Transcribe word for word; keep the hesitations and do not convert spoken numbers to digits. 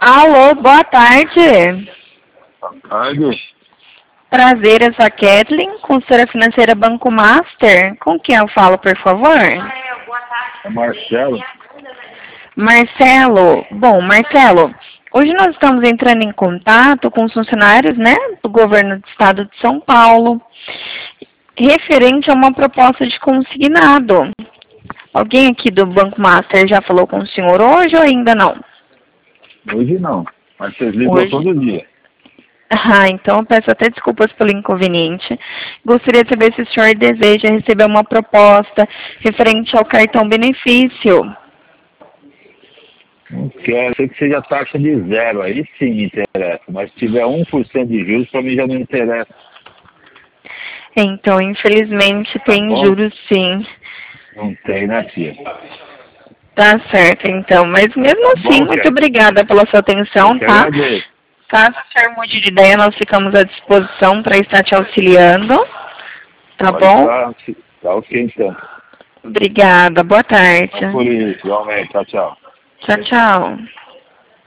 Alô, boa tarde. Boa tarde. Prazer, eu sou a Kathleen, consultora financeira Banco Master. Com quem eu falo, por favor? É Marcelo. Marcelo. Bom, Marcelo, hoje nós estamos entrando em contato com os funcionários, né, do governo do estado de São Paulo, referente a uma proposta de consignado. Alguém aqui do Banco Master já falou com o senhor hoje ou ainda não? Hoje não, mas vocês ligam Hoje. todo dia. Ah, então eu peço até desculpas pelo inconveniente. Gostaria de saber se o senhor deseja receber uma proposta referente ao cartão benefício. Não quero, sei que seja taxa de zero, aí sim me interessa. Mas se tiver um por cento de juros, para mim já não interessa. Então, infelizmente, Tá tem bom? juros sim. Não tem, né, tia? Tá certo, então. Mas mesmo Tá assim, bom, muito Tia? obrigada pela sua atenção, Eu que tá? agradeço. Caso o senhor mude de ideia, nós ficamos à disposição para estar te auxiliando. Tá Pode bom? estar, tá ok então. Obrigada. Boa Então tarde. por isso, igualmente. Tchau, tchau. Tchau, tchau.